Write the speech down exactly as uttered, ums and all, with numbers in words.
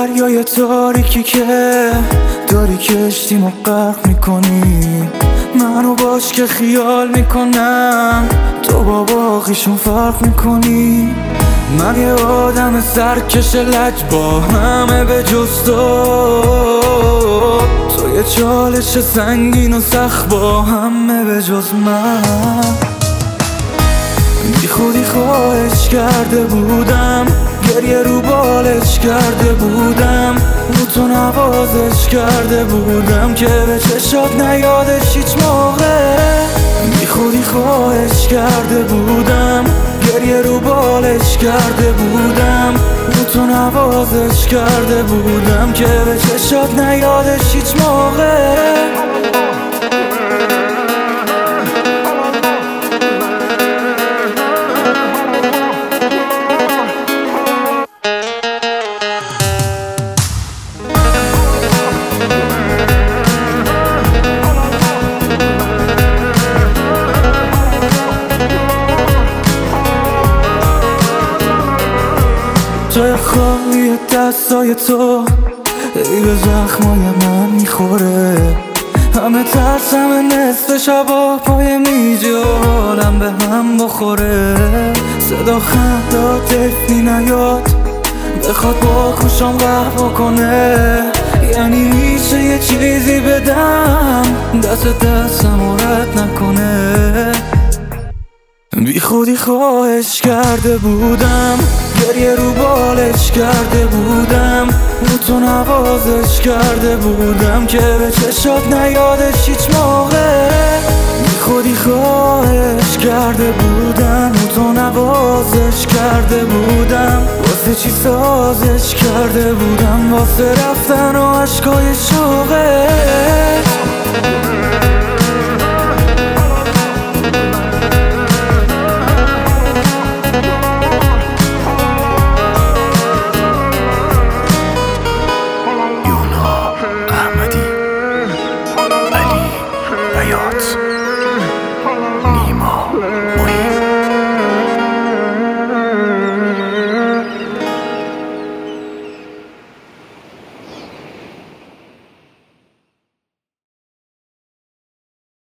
دریای تاریکی که داری کشتیمو غرق میکنی، منو باش که خیال میکنم تو با باقیشون فرق میکنی. من یه آدم سرکش لج با همه به جز تو، تو یه چالش سنگین و سخت با همه به جز من. بی خودی خواهش کرده بودم، گریه رو بالش کرده بودم، رو تو نوازش کرده بودم که به چشات نیادش هیچ موقع. بی خودی خواهش کرده بودم، گریه رو بالش کرده بودم، رو تو نوازش کرده بودم که به چشات نیادش هیچ موقع. جای خالی دستای تو ای به زخمای من میخوره، همه ترس همه نصف شبا پای میجی و حالم به هم بخوره. صدا خنده تفنی نیاد بخواد با خوشم قهوه کنه، یعنی میشه یه چیزی بدم دست دستم رد نکنه. بی خودی خواهش کرده بودم، گریه رو بالش کرده بودم، رو تو نوازش کرده بودم که به چشات نیادش هیچ موقع. بی خودی خواهش کرده بودم، رو تو نوازش کرده بودم، واسه چی سازش کرده بودم، واسه رفتن و عشقای شوقت. نیما